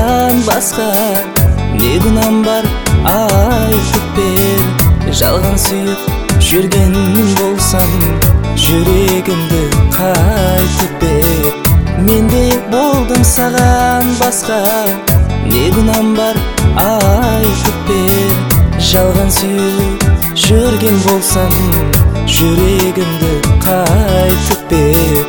саған басқа не күнәм бар айтып бер. Жалған сүйіп жүрген болсам жүрегімді қайтып бер. Менде болдым саған басқа не күнәм бар айтып бер. Жалған сүйіп жүрген болсам жүрегімді қайтып бер.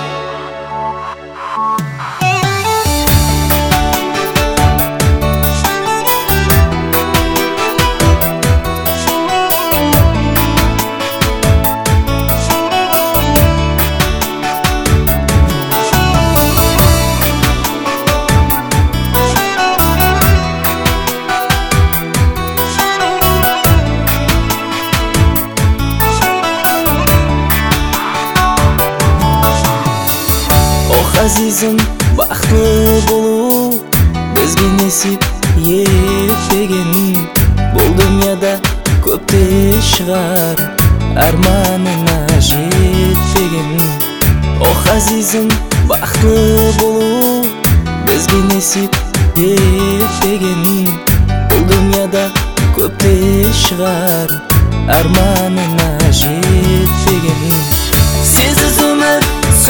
Азизім, бақытлы болу бізге несіп етпеген. Бұл дүнияда көпте шығар арманына жетпеген. Ох азизім, бақытлы болу бізге несіп етпеген. Бұл дүнияда көпте шығар арманына жетпеген. Сенсіз өмір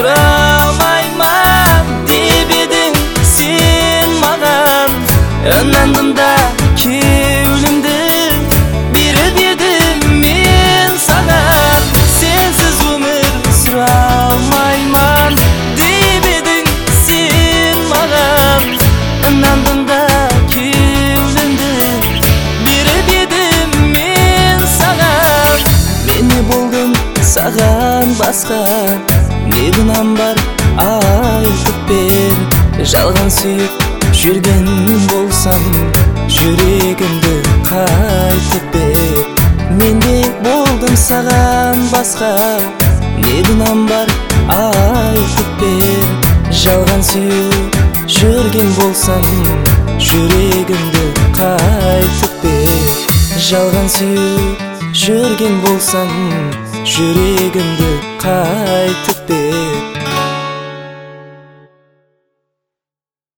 сұрамаймын деп едің сен маған. Ынандым да кеулімді беріп едім мен саған. Сенсіз өмір сұрамаймын деп едің сен маған. Ынандым да кеулімді беріп едім мен саған. Мен не болдым саған басқа не күнәм бар айтып бер. Жалған сүйіп жүрген болсам жүрегімді қайтып бер. Менде болдым саған басқа не күнәм бар айтып бер. Жалған сүйіп жүрген болсам жүрегімді қайтып бер. Жалған сүйіп жүрген болсам жүрегімді қайтып бер.